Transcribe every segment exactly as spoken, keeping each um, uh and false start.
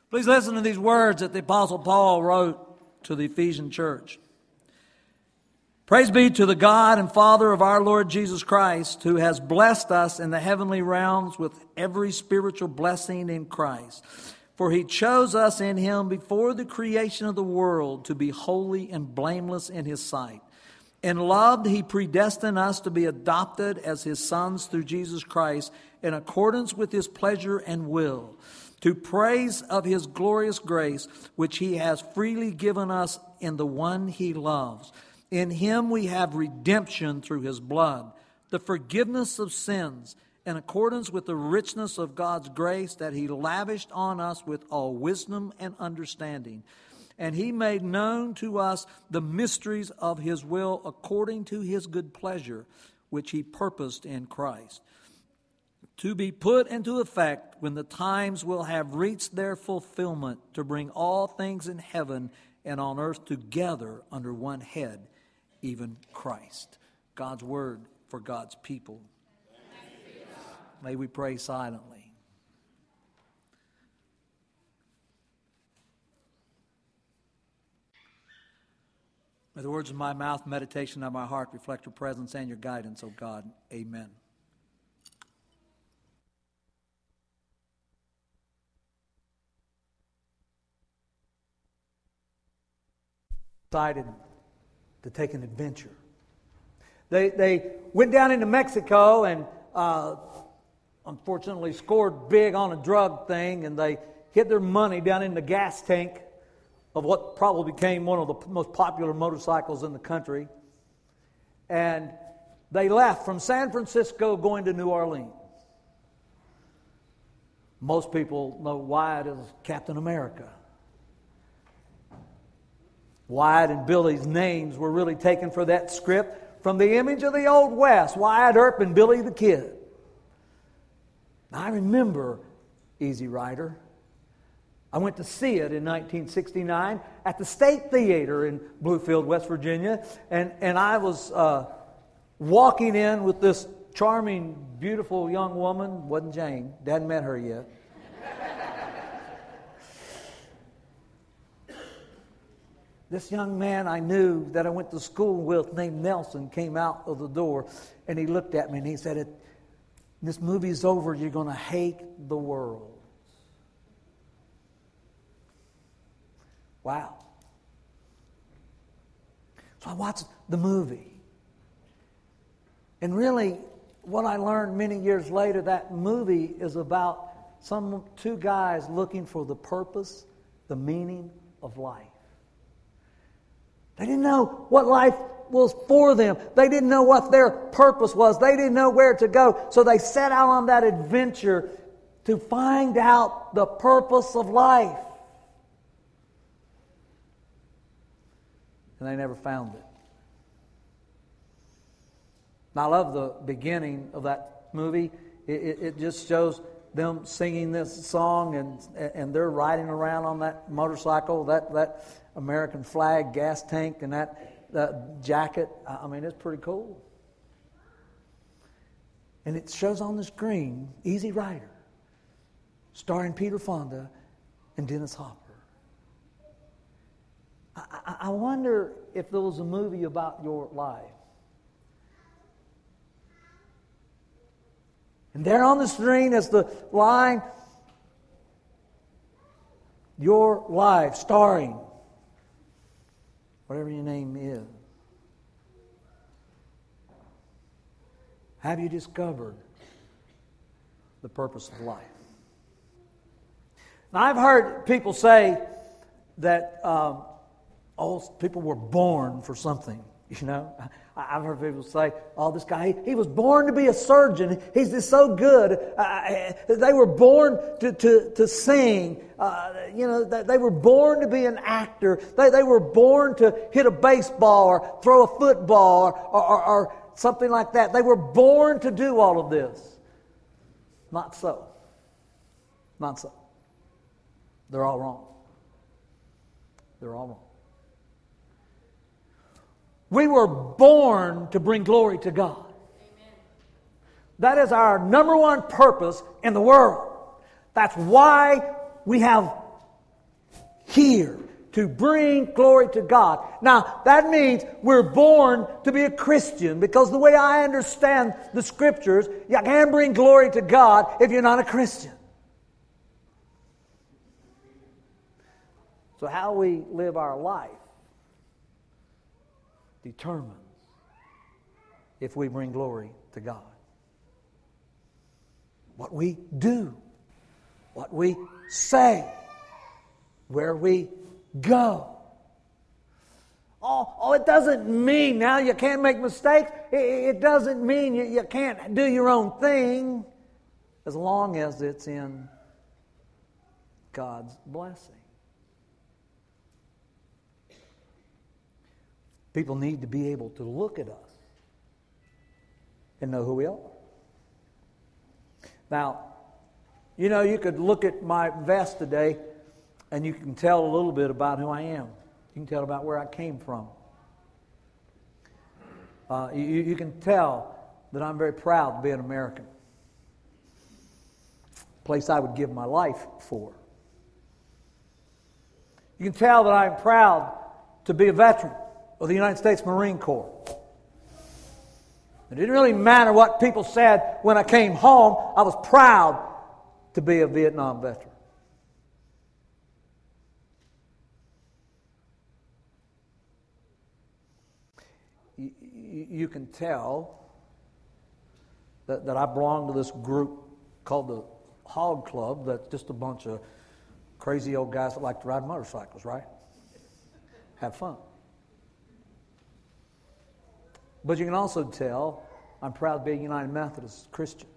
Please listen to these words that the Apostle Paul wrote to the Ephesian church. Praise be to the God and Father of our Lord Jesus Christ, who has blessed us in the heavenly realms with every spiritual blessing in Christ. For He chose us in Him before the creation of the world to be holy and blameless in His sight. In love, He predestined us to be adopted as His sons through Jesus Christ in accordance with His pleasure and will, to praise of His glorious grace, which He has freely given us in the one He loves. In Him we have redemption through His blood, the forgiveness of sins, in accordance with the richness of God's grace that He lavished on us with all wisdom and understanding. And He made known to us the mysteries of His will according to His good pleasure, which He purposed in Christ, to be put into effect when the times will have reached their fulfillment, to bring all things in heaven and on earth together under one head, even Christ. God's word for God's people. May we pray silently. May the words of my mouth, meditation of my heart reflect your presence and your guidance, O God. Amen. Decided to take an adventure. They they went down into Mexico and uh, unfortunately scored big on a drug thing, and they hid their money down in the gas tank of what probably became one of the most popular motorcycles in the country. And they left from San Francisco going to New Orleans. Most people know Wyatt as Captain America. Wyatt and Billy's names were really taken for that script from the image of the Old West, Wyatt Earp and Billy the Kid. Now, I remember Easy Rider. I went to see it in nineteen sixty-nine at the State Theater in Bluefield, West Virginia, and, and I was uh, walking in with this charming, beautiful young woman. Wasn't Jane. Hadn't met her yet. This young man I knew that I went to school with named Nelson came out of the door, and he looked at me and he said, "This movie's over, you're going to hate the world." Wow. So I watched the movie. And really, what I learned many years later, that movie is about some two guys looking for the purpose, the meaning of life. They didn't know what life was for them. They didn't know what their purpose was. They didn't know where to go. So they set out on that adventure to find out the purpose of life. And they never found it. And I love the beginning of that movie. It, it, it just shows them singing this song, and and they're riding around on that motorcycle, that that American flag gas tank, and that, that jacket. I mean, it's pretty cool. And it shows on the screen, Easy Rider, starring Peter Fonda and Dennis Hopper. I, I wonder if there was a movie about your life. And there on the screen is the line, "Your life," starring whatever your name is. Have you discovered the purpose of life? Now, I've heard people say that um, all people were born for something. You know, I've heard people say, "Oh, this guy, he, he was born to be a surgeon. He's just so good. Uh, they were born to to, to sing. Uh, you know, they were born to be an actor. They they were born to hit a baseball or throw a football or, or, or something like that. They were born to do all of this." Not so. Not so. They're all wrong. They're all wrong. We were born to bring glory to God. Amen. That is our number one purpose in the world. That's why we have here to bring glory to God. Now, that means we're born to be a Christian, because the way I understand the Scriptures, you can't bring glory to God if you're not a Christian. So how we live our life determines if we bring glory to God. What we do, what we say, where we go. Oh, oh, it doesn't mean now you can't make mistakes. It, it doesn't mean you, you can't do your own thing, as long as it's in God's blessing. People need to be able to look at us and know who we are. Now, you know, you could look at my vest today and you can tell a little bit about who I am. You can tell about where I came from. Uh, you, you can tell that I'm very proud to be an American. A place I would give my life for. You can tell that I'm proud to be a veteran of the United States Marine Corps. It didn't really matter what people said when I came home. I was proud to be a Vietnam veteran. You, you, you can tell that, that I belong to this group called the Hog Club. That's just a bunch of crazy old guys that like to ride motorcycles, right? Have fun. But you can also tell I'm proud to be a United Methodist Christian.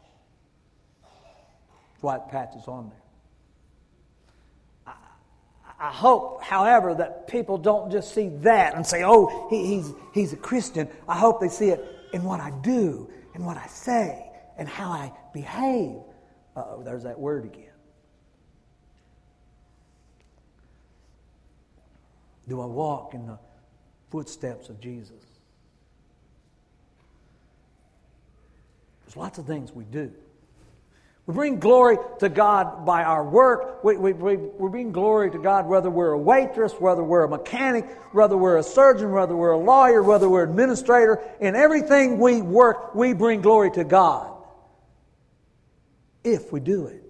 White patches on there. I, I hope, however, that people don't just see that and say, oh, he, he's, he's a Christian. I hope they see it in what I do, in what I say, and how I behave. Uh-oh, there's that word again. Do I walk in the footsteps of Jesus? There's lots of things we do. We bring glory to God by our work. We, we, we, we bring glory to God whether we're a waitress, whether we're a mechanic, whether we're a surgeon, whether we're a lawyer, whether we're an administrator. In everything we work, we bring glory to God. If we do it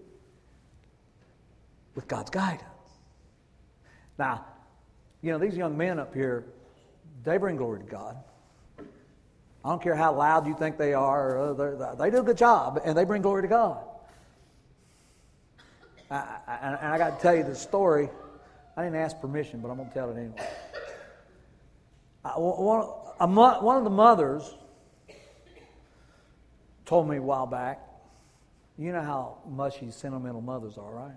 with God's guidance. Now, you know, these young men up here, they bring glory to God. I don't care how loud you think they are. They do a good job, and they bring glory to God. I, I, and I got to tell you this story. I didn't ask permission, but I'm going to tell it anyway. I, one, a, one of the mothers told me a while back, you know how mushy sentimental mothers are, right?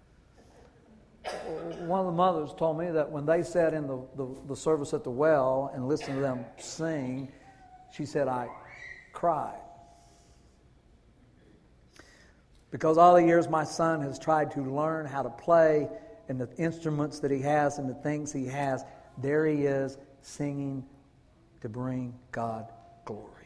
One of the mothers told me that when they sat in the, the, the service at the well and listened to them sing, she said, I cried. Because all the years my son has tried to learn how to play and the instruments that he has and the things he has, there he is singing to bring God glory.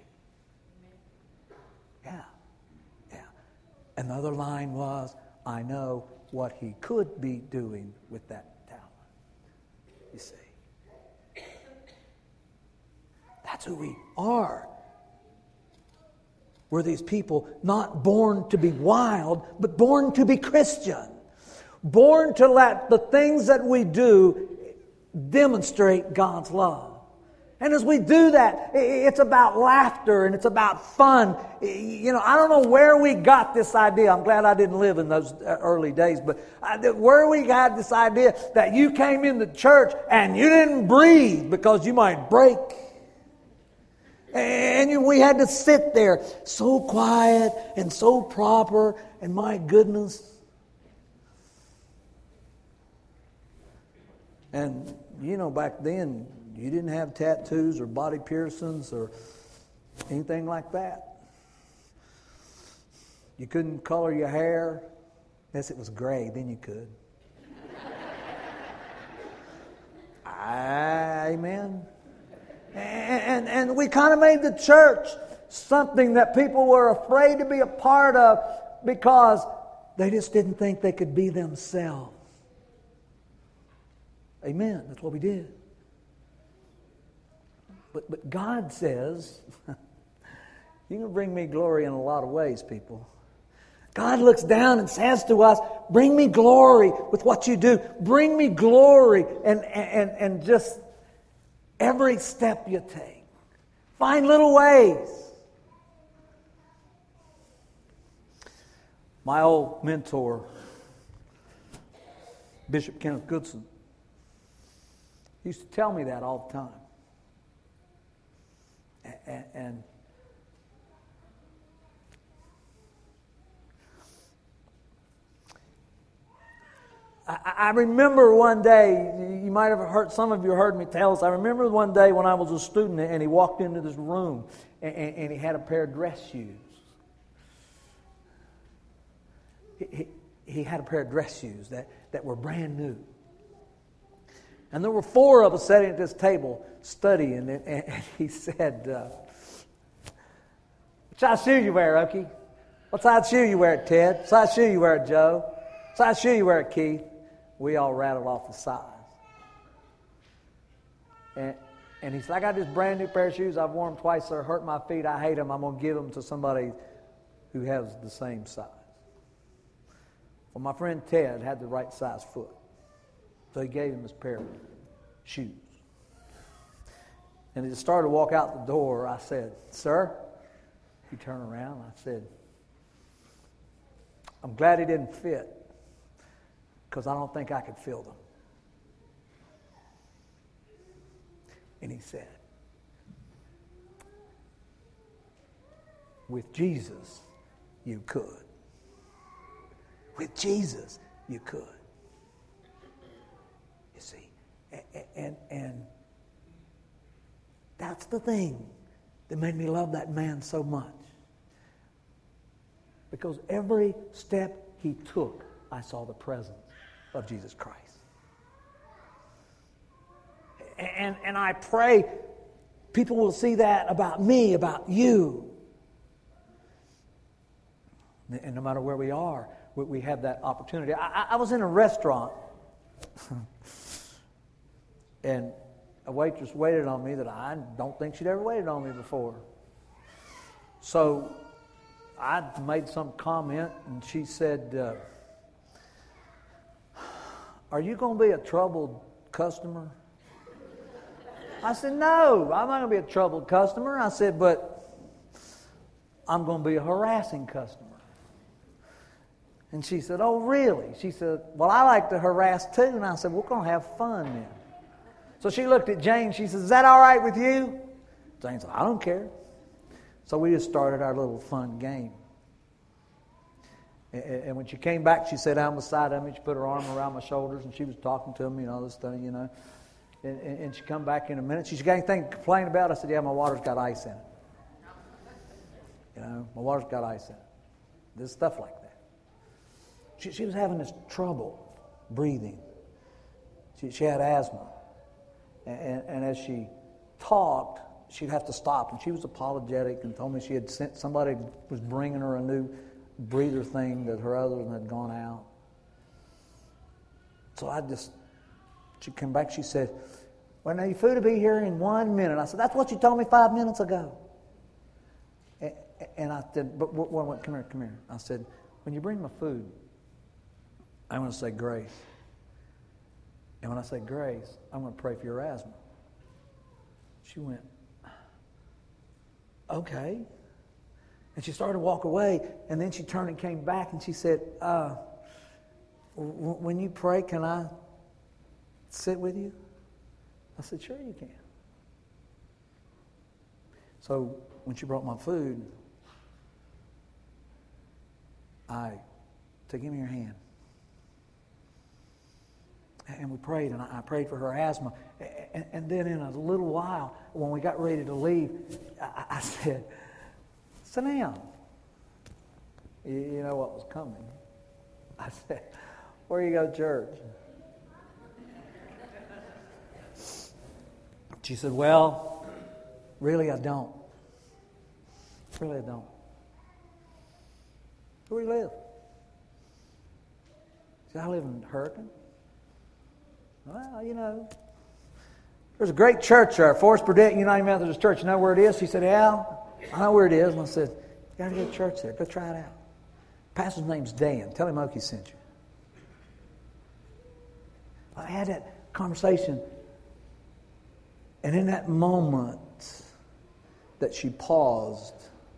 Yeah, yeah. Another line was, I know what he could be doing with that talent. You see. That's who we are. We're these people not born to be wild, but born to be Christian. Born to let the things that we do demonstrate God's love. And as we do that, it's about laughter and it's about fun. You know, I don't know where we got this idea. I'm glad I didn't live in those early days. But where we got this idea that you came into church and you didn't breathe because you might break. And we had to sit there so quiet and so proper. And my goodness. And, you know, back then, you didn't have tattoos or body piercings or anything like that. You couldn't color your hair. Unless it was gray, then you could. Amen. And, and, and we kind of made the church something that people were afraid to be a part of because they just didn't think they could be themselves. Amen. That's what we did. But, but God says, you can bring me glory in a lot of ways, people. God looks down and says to us, bring me glory with what you do. Bring me glory and, and, and just every step you take. Find little ways. My old mentor, Bishop Kenneth Goodson, used to tell me that all the time. And, and I, I remember one day, you might have heard, some of you heard me tell this, I remember one day when I was a student and he walked into this room and, and, and he had a pair of dress shoes. He, he, he had a pair of dress shoes that, that were brand new. And there were four of us sitting at this table studying, and, and he said, uh, what size shoe you wear, Okie? What size shoe you wear, Ted? What size shoe you wear, Joe? What size shoe you wear, Keith? We all rattled off the size. And, and he said, I got this brand new pair of shoes. I've worn them twice. They're hurt my feet. I hate them. I'm going to give them to somebody who has the same size. Well, my friend Ted had the right size foot. So he gave him his pair of shoes. And as he started to walk out the door, I said, sir, he turned around. I said, I'm glad he didn't fit because I don't think I could fill them. And he said, with Jesus, you could. With Jesus, you could. You see, and, and, and that's the thing that made me love that man so much. Because every step he took, I saw the presence of Jesus Christ. And, and I pray people will see that about me, about you. And no matter where we are, we, we have that opportunity. I, I was in a restaurant, and a waitress waited on me that I don't think she'd ever waited on me before. So I made some comment, and she said, uh, are you going to be a troubled customer? I said, no, I'm not going to be a troubled customer. I said, but I'm going to be a harassing customer. And she said, oh, really? She said, well, I like to harass too. And I said, we're going to have fun then. So she looked at Jane. She said, is that all right with you? Jane said, I don't care. So we just started our little fun game. And when she came back, she sat down beside me. She put her arm around my shoulders, and she was talking to me and all this stuff, you know. And, and, and she come back in a minute. She said, got anything to complain about? I said, yeah, my water's got ice in it. You know, my water's got ice in it. There's stuff like that. She, she was having this trouble breathing. She, she had asthma. And, and, and as she talked, she'd have to stop. And she was apologetic and told me she had sent, somebody was bringing her a new breather thing that her other one had gone out. So I just, she came back, she said, well, now your food will be here in one minute. I said, that's what you told me five minutes ago. And, and I said, but what, what, come here, come here. I said, when you bring my food, I'm going to say grace. And when I say grace, I'm going to pray for your asthma. She went, okay. And she started to walk away, and then she turned and came back, and she said, uh, w- when you pray, can I sit with you? I said, sure you can. So when she brought my food, I said, give me your hand. And we prayed, and I prayed for her asthma. And, and then in a little while, when we got ready to leave, I, I said, sit down. You, you know what was coming. I said, where you go to church? She said, well, really I don't. Really I don't. Where do you live? She said, I live in Hurricane. Well, you know, there's a great church there, Forest Burdett United Methodist Church. You know where it is? She said, yeah, I know where it is. And I said, you got to go to church there. Go try it out. Pastor's name's Dan. Tell him Okie sent you. I had that conversation. And in that moment that she paused,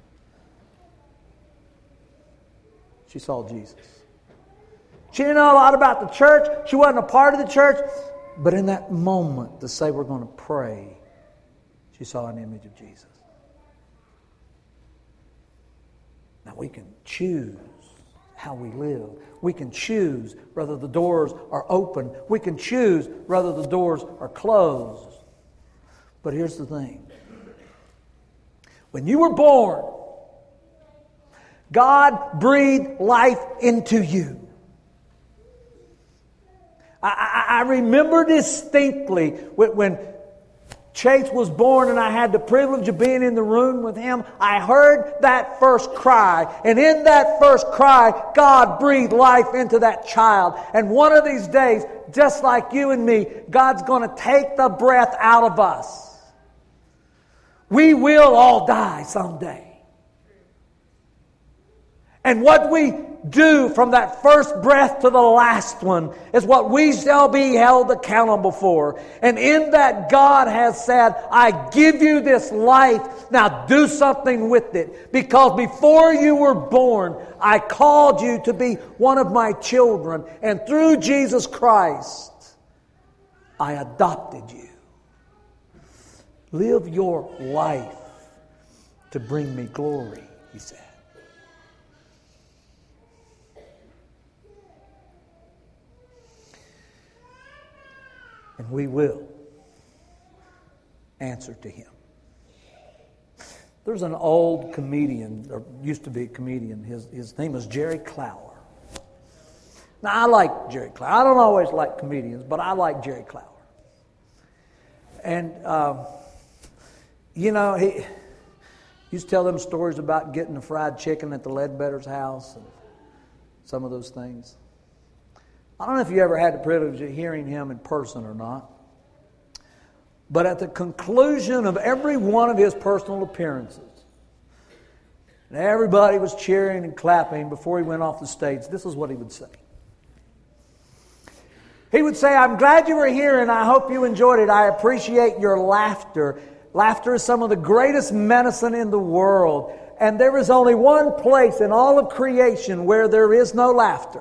she saw Jesus. She didn't know a lot about the church. She wasn't a part of the church. But in that moment to say we're going to pray, she saw an image of Jesus. Now we can choose how we live. We can choose whether the doors are open. We can choose whether the doors are closed. But here's the thing. When you were born, God breathed life into you. I, I, I remember distinctly when, when Chase was born and I had the privilege of being in the room with him. I heard that first cry. And in that first cry, God breathed life into that child. And one of these days, just like you and me, God's going to take the breath out of us. We will all die someday. And what we do from that first breath to the last one is what we shall be held accountable for. And in that, God has said, I give you this life. Now do something with it. Because before you were born, I called you to be one of my children. And through Jesus Christ, I adopted you. Live your life to bring me glory, he said. And we will answer to him. There's an old comedian, or used to be a comedian. His, his name was Jerry Clower. Now, I like Jerry Clower. I don't always like comedians, but I like Jerry Clower. And, um, you know, he used to tell them stories about getting the fried chicken at the Ledbetter's house and some of those things. I don't know if you ever had the privilege of hearing him in person or not. But at the conclusion of every one of his personal appearances, and everybody was cheering and clapping before he went off the stage, this is what he would say. He would say, I'm glad you were here and I hope you enjoyed it. I appreciate your laughter. Laughter is some of the greatest medicine in the world. And there is only one place in all of creation where there is no laughter.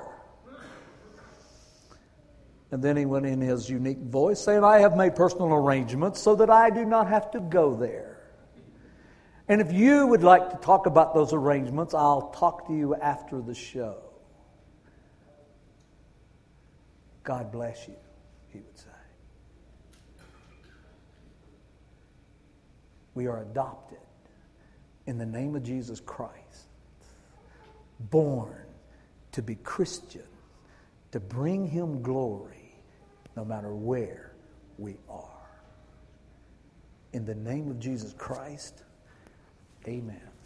And then he went in his unique voice saying, I have made personal arrangements so that I do not have to go there. And if you would like to talk about those arrangements, I'll talk to you after the show. God bless you, he would say. We are adopted in the name of Jesus Christ, born to be Christian, to bring him glory no matter where we are. In the name of Jesus Christ, amen.